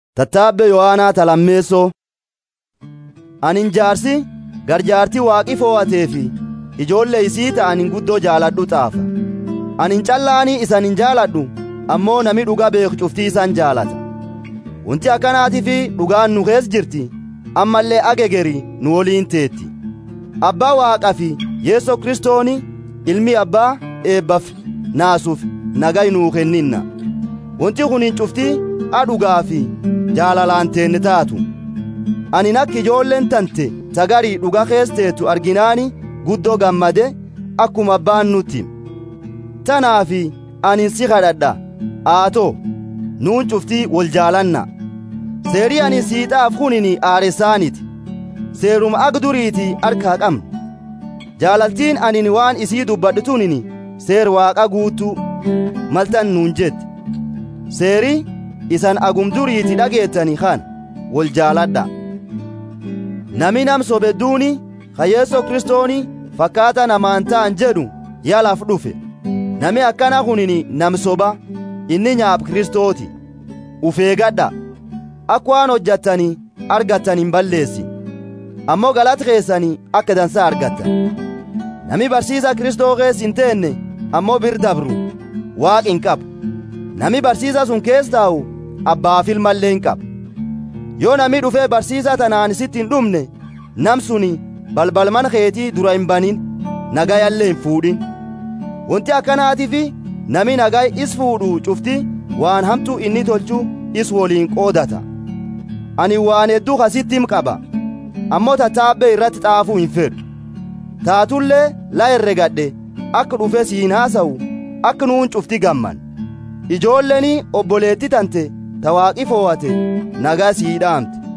Tattaabbe Yohaanaa talammeessoo. Anin jaarsi garjaartii waaqii fo'ateefi ijoollee isii ta'anin guddoo jaaladhu xaafa. Anin callaanii isanin jaaladhu ammoo nami dhuga beeku cuftii isan jaalata. Wanti akkanaatiifi dhugaan nu keessa jirti ammallee agegeri nu woliin teetti. Abbaa Waaqaa fi Yeesoo Kiristooni ilmi abbaa eebbaaf naasuuf nagaa nuu kenninna. Wanti kunin cuftii adhugaa fi jaalalaan teenne taatu. Ani akka ijoolleen tante sagarii dhuga keesteetu arginaani guddoo gammade akkuma abbaan nutti. Tanaafi anin si kadhadha aatoo nuun cuftii wal jaalanna. Seerii ani siixaaf kunini aaresaaniti. Seeruma agduriiti harkaa qabna. Jaalaltiin anin waan isii dubbadhutunini seer waaqa guutuu maltan nuun jette. Seerii isan agumduriiti dhageettani kan wal jaaladha. Nami nam sobedduuni ka Yeesoo Kiristooni fakkaata namaan ta'an jedhu yalaaf dhufe. Nami akkana kunini nam soba inni nyaap Kiristooti. Ufeegadha akka waan hojjattanii argattan hin balleessi. Ammoo galata keessanii akka dansaa argattan. Nami barsiisa Kiristoo keessa hin teenne ammoo bir dabru Waaqi hin qabu. Nami barsiisa sun keessa taa'u abbaaf ilmallee hin qabu. Yoo nami dhufee barsiisa tanaan sitti hin dhumne nam suni balbal mana keetii dura hin banin nagayallee hin fuudhin. Wanti akkanaatiifi nami nagay is fuudhu cufti waan hamtuu inni tolchu is woliin qoodata. Ani waan hedduu kasittim qaba ammoo tattaabbee irratti xaafuu hin fedhu. Taatullee la herregadhe akka dhufe siin haasa'u akka nuun cufti gamman. Ijoolleen obboleetti tante ta waaqi fo'ate nagaa sii dhaamte.